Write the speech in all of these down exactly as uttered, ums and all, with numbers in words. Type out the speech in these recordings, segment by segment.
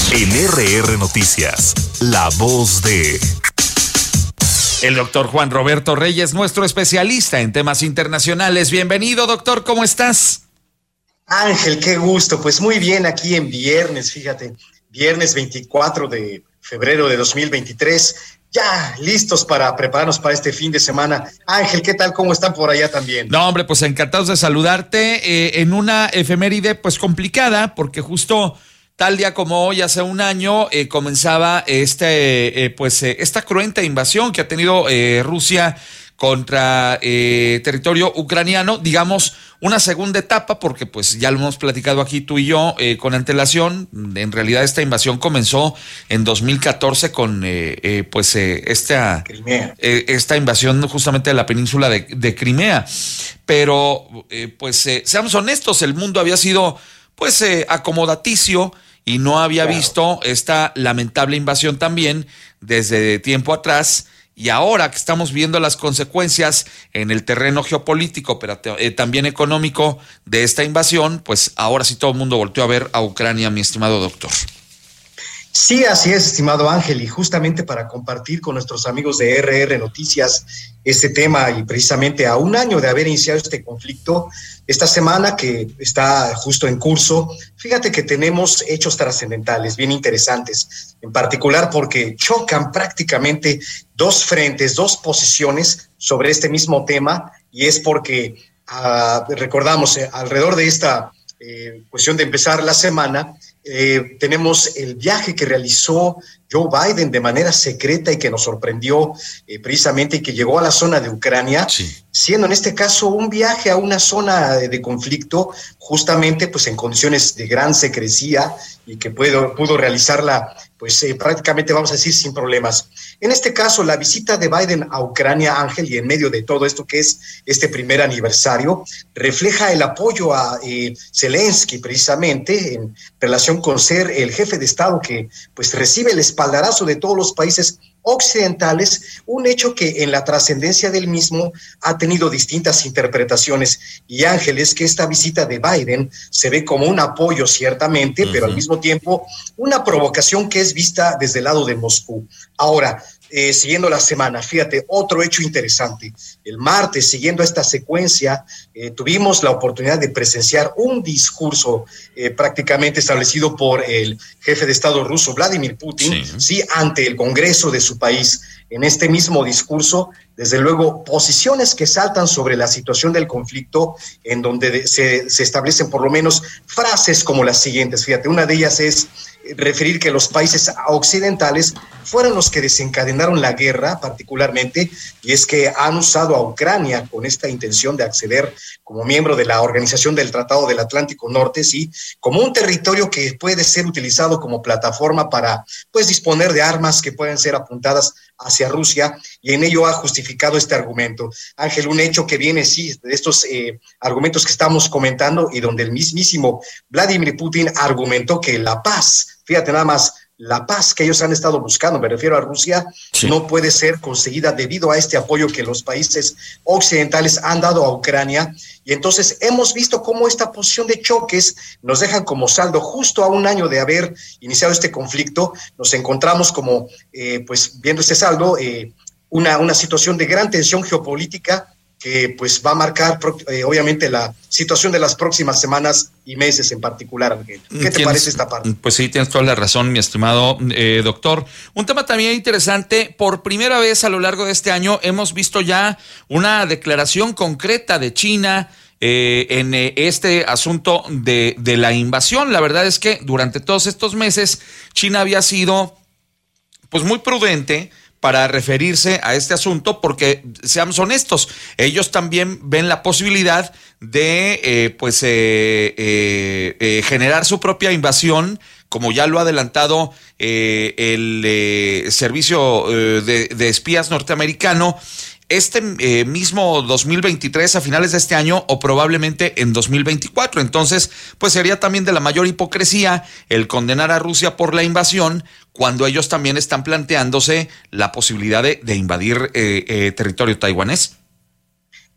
En R R Noticias, la voz de... El doctor Juan Roberto Reyes, nuestro especialista en temas internacionales. Bienvenido, doctor, ¿cómo estás? Ángel, qué gusto. Pues muy bien, aquí en viernes, fíjate, viernes veinticuatro de febrero de dos mil veintitrés, ya listos para prepararnos para este fin de semana. Ángel, ¿qué tal? ¿Cómo están por allá también? No, hombre, pues encantados de saludarte eh, en una efeméride pues complicada, porque justo tal día como hoy, hace un año, eh, comenzaba este, eh, pues, eh, esta cruenta invasión que ha tenido eh, Rusia contra eh, territorio ucraniano, digamos, una segunda etapa, porque pues ya lo hemos platicado aquí tú y yo eh, con antelación. En realidad esta invasión comenzó en dos mil catorce con eh, eh, pues eh, esta, eh, esta invasión justamente de la península de, de Crimea. Pero eh, pues eh, seamos honestos, el mundo había sido pues eh, acomodaticio y no había claro. visto esta lamentable invasión también desde tiempo atrás. Y ahora que estamos viendo las consecuencias en el terreno geopolítico, pero eh, también económico de esta invasión, pues ahora sí todo el mundo volteó a ver a Ucrania, mi estimado doctor. Sí, así es, estimado Ángel, y justamente para compartir con nuestros amigos de R R Noticias este tema, y precisamente a un año de haber iniciado este conflicto, esta semana que está justo en curso, fíjate que tenemos hechos trascendentales, bien interesantes, en particular porque chocan prácticamente dos frentes, dos posiciones sobre este mismo tema, y es porque, uh, recordamos, eh, alrededor de esta eh, cuestión de empezar la semana, Eh, tenemos el viaje que realizó Joe Biden de manera secreta y que nos sorprendió eh, precisamente y que llegó a la zona de Ucrania, sí. siendo en este caso un viaje a una zona de, de conflicto justamente pues en condiciones de gran secrecía y que pudo, pudo realizarla pues eh, prácticamente vamos a decir sin problemas. En este caso la visita de Biden a Ucrania, Ángel, y en medio de todo esto que es este primer aniversario, refleja el apoyo a eh, Zelensky precisamente en relación con ser el jefe de Estado que pues recibe el espaldarazo de todos los países occidentales, un hecho que en la trascendencia del mismo ha tenido distintas interpretaciones. Y Ángel, es que esta visita de Biden se ve como un apoyo ciertamente, uh-huh. pero al mismo tiempo una provocación que es vista desde el lado de Moscú. Ahora, Eh, siguiendo la semana, fíjate, otro hecho interesante. El martes, siguiendo esta secuencia, eh, tuvimos la oportunidad de presenciar un discurso eh, prácticamente establecido por el jefe de Estado ruso, Vladimir Putin, sí. sí, ante el Congreso de su país. En este mismo discurso, desde luego, posiciones que saltan sobre la situación del conflicto, en donde se, se establecen por lo menos frases como las siguientes. Fíjate, una de ellas es referir que los países occidentales fueron los que desencadenaron la guerra particularmente, y es que han usado a Ucrania con esta intención de acceder como miembro de la Organización del Tratado del Atlántico Norte, sí, como un territorio que puede ser utilizado como plataforma para pues disponer de armas que pueden ser apuntadas hacia Rusia, y en ello ha justificado este argumento. Ángel, un hecho que viene, sí, de estos eh, argumentos que estamos comentando, y donde el mismísimo Vladimir Putin argumentó que la paz, fíjate nada más, la paz que ellos han estado buscando, me refiero a Rusia, sí. no puede ser conseguida debido a este apoyo que los países occidentales han dado a Ucrania. Y entonces hemos visto cómo esta posición de choques nos dejan como saldo, justo a un año de haber iniciado este conflicto, nos encontramos como, eh, pues viendo este saldo, eh, una, una situación de gran tensión geopolítica que pues va a marcar eh, obviamente la situación de las próximas semanas y meses en particular, Ángel. ¿Qué te parece esta parte? Pues sí, tienes toda la razón, mi estimado eh, doctor. Un tema también interesante, por primera vez a lo largo de este año hemos visto ya una declaración concreta de China eh, en eh, este asunto de, de la invasión. La verdad es que durante todos estos meses China había sido pues muy prudente para referirse a este asunto, porque seamos honestos, ellos también ven la posibilidad de eh, pues eh, eh, eh, generar su propia invasión, como ya lo ha adelantado eh, el eh, servicio eh, de, de espías norteamericano, este eh, mismo dos mil veintitrés, a finales de este año, o probablemente en dos mil veinticuatro. Entonces, pues sería también de la mayor hipocresía el condenar a Rusia por la invasión, cuando ellos también están planteándose la posibilidad de, de invadir eh, eh, territorio taiwanés.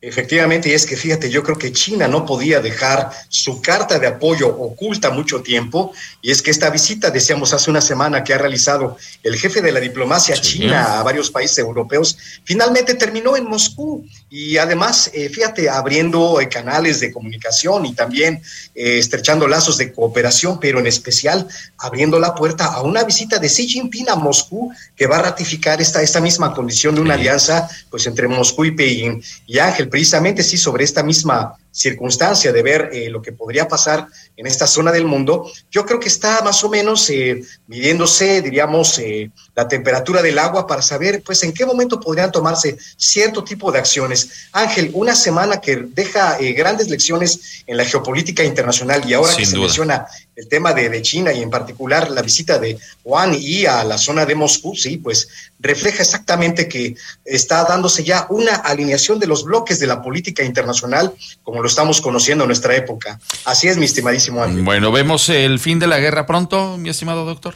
Efectivamente, y es que fíjate, yo creo que China no podía dejar su carta de apoyo oculta mucho tiempo, y es que esta visita, decíamos hace una semana, que ha realizado el jefe de la diplomacia sí. china a varios países europeos, finalmente terminó en Moscú, y además, eh, fíjate, abriendo eh, canales de comunicación y también eh, estrechando lazos de cooperación, pero en especial abriendo la puerta a una visita de Xi Jinping a Moscú, que va a ratificar esta, esta misma condición de una sí. alianza pues entre Moscú y Pekín. Y Ángel, precisamente sí, sobre esta misma circunstancia de ver eh, lo que podría pasar en esta zona del mundo, yo creo que está más o menos eh, midiéndose, diríamos, eh, la temperatura del agua para saber, pues, en qué momento podrían tomarse cierto tipo de acciones. Ángel, una semana que deja eh, grandes lecciones en la geopolítica internacional, y ahora Sin que duda. se menciona el tema de, de China y en particular la visita de Wang Yi a la zona de Moscú, sí, pues refleja exactamente que está dándose ya una alineación de los bloques de la política internacional como lo estamos conociendo en nuestra época. Así es, mi estimadísimo Ángel. Bueno, ¿vemos el fin de la guerra pronto, mi estimado doctor?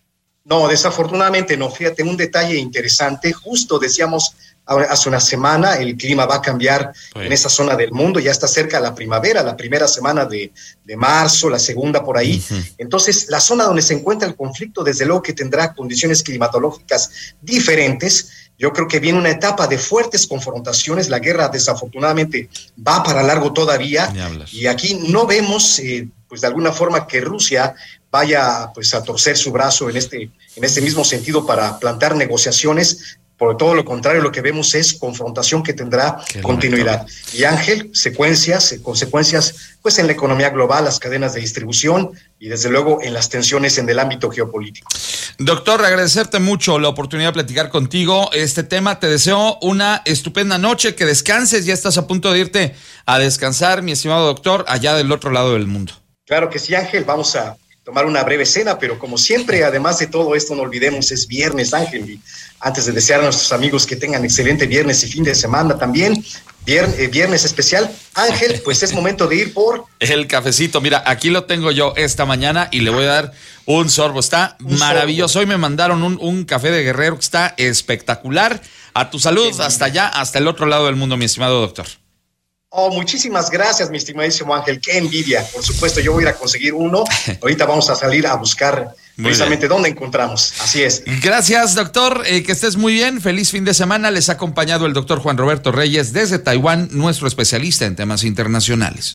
No, desafortunadamente no. Fíjate, un detalle interesante, justo decíamos hace una semana, el clima va a cambiar sí. en esa zona del mundo, ya está cerca la primavera, la primera semana de, de marzo, la segunda por ahí. Uh-huh. Entonces, la zona donde se encuentra el conflicto, desde luego que tendrá condiciones climatológicas diferentes. Yo creo que viene una etapa de fuertes confrontaciones, la guerra desafortunadamente va para largo todavía, y aquí no vemos, eh, pues de alguna forma, que Rusia vaya pues a torcer su brazo en este, en este mismo sentido para plantar negociaciones. Por todo lo contrario, lo que vemos es confrontación que tendrá Qué continuidad. Bonito. Y Ángel, secuencias, consecuencias, pues en la economía global, las cadenas de distribución y desde luego en las tensiones en el ámbito geopolítico. Doctor, agradecerte mucho la oportunidad de platicar contigo este tema. Te deseo una estupenda noche, que descanses, ya estás a punto de irte a descansar, mi estimado doctor, allá del otro lado del mundo. Claro que sí, Ángel, vamos a tomar una breve cena, pero como siempre, además de todo esto, no olvidemos, es viernes, Ángel, y antes de desear a nuestros amigos que tengan excelente viernes y fin de semana también, viernes, eh, viernes especial, Ángel, pues es momento de ir por... El cafecito, mira, aquí lo tengo yo esta mañana y le voy a dar un sorbo, está un maravilloso, sorbo. Hoy me mandaron un, un café de Guerrero que está espectacular, a tu salud, Bien, hasta allá, hasta el otro lado del mundo, mi estimado doctor. Oh, muchísimas gracias, mi estimadísimo Ángel. Qué envidia. Por supuesto, yo voy a ir a conseguir uno. Ahorita vamos a salir a buscar muy precisamente bien. Dónde encontramos. Así es. Gracias, doctor. Eh, que estés muy bien. Feliz fin de semana. Les ha acompañado el doctor Juan Roberto Reyes desde Taiwán, nuestro especialista en temas internacionales.